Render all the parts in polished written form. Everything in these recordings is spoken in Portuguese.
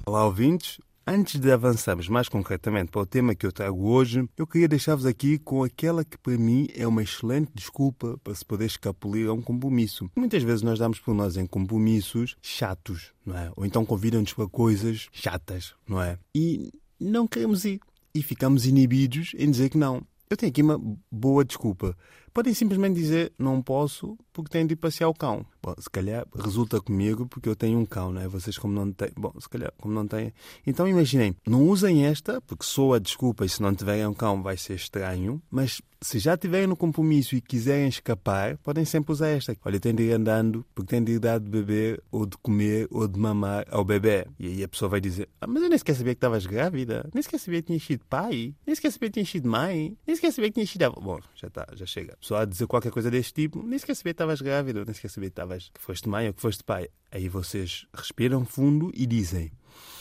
Olá, ouvintes. Antes de avançarmos mais concretamente para o tema que eu trago hoje, eu queria deixar-vos aqui com aquela que para mim é uma excelente desculpa para se poder escapulir a um compromisso. Muitas vezes nós damos por nós em compromissos chatos, não é? Ou então convidam-nos para coisas chatas, não é? E não queremos ir. E ficamos inibidos em dizer que não. Eu tenho aqui uma boa desculpa. Podem simplesmente dizer, não posso, porque tenho de ir passear o cão. Bom, se calhar resulta comigo porque eu tenho um cão, não é? Vocês como não têm... Bom, se calhar como não têm... Então imaginem, não usem esta, porque soa a desculpa e se não tiverem um cão vai ser estranho, mas se já tiverem no compromisso e quiserem escapar, podem sempre usar esta. Olha, tenho de ir andando porque tenho de ir dar de beber ou de comer ou de mamar ao bebê. E aí a pessoa vai dizer, mas eu nem sequer sabia que estavas grávida, nem sequer sabia que tinhas sido pai, nem sequer sabia que tinhas sido mãe, nem sequer sabia que tinhas sido avó. Bom, já chega. A pessoa a dizer qualquer coisa deste tipo, nem sequer sabia que estavas grávida, nem sequer sabia que foste mãe ou que foste pai. Aí vocês respiram fundo e dizem,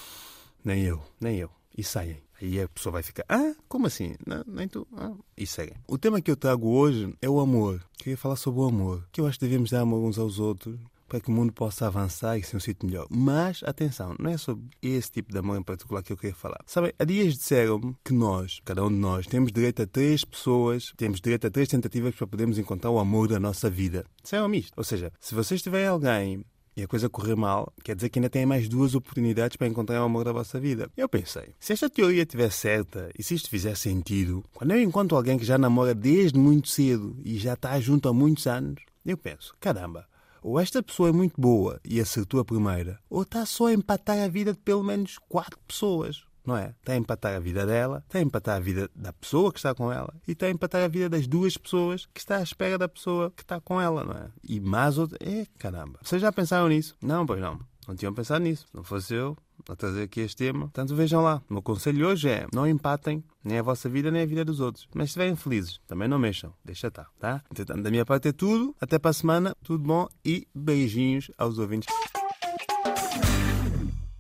nem eu. E saem. Aí a pessoa vai ficar, como assim? Não, nem tu? E seguem. O tema que eu trago hoje é o amor. Queria falar sobre o amor. Que eu acho que devemos dar amor uns aos outros para que o mundo possa avançar e ser um sítio melhor. Mas, atenção, não é sobre esse tipo de amor em particular que eu queria falar. Sabem, há dias disseram-me que nós, cada um de nós, temos direito a 3 pessoas, temos direito a 3 tentativas para podermos encontrar o amor da nossa vida. Disseram-me isto. Ou seja, se vocês tiverem alguém e a coisa correr mal, quer dizer que ainda têm mais 2 oportunidades para encontrar o amor da vossa vida. Eu pensei, se esta teoria estiver certa e se isto fizer sentido, quando eu encontro alguém que já namora desde muito cedo e já está junto há muitos anos, eu penso, caramba, ou esta pessoa é muito boa e acertou a primeira, ou está só a empatar a vida de pelo menos 4 pessoas. Não é? Está a empatar a vida dela, está a empatar a vida da pessoa que está com ela e está a empatar a vida das 2 pessoas que está à espera da pessoa que está com ela, não é? E mais outra... caramba. Vocês já pensaram nisso? Não, pois não. Não tinham pensado nisso. Não fosse eu a trazer aqui este tema. Portanto, vejam lá. O meu conselho hoje é não empatem nem a vossa vida nem a vida dos outros. Mas se estiverem felizes, também não mexam. Deixa estar, tá? Entretanto, da minha parte é tudo. Até para a semana. Tudo bom e beijinhos aos ouvintes.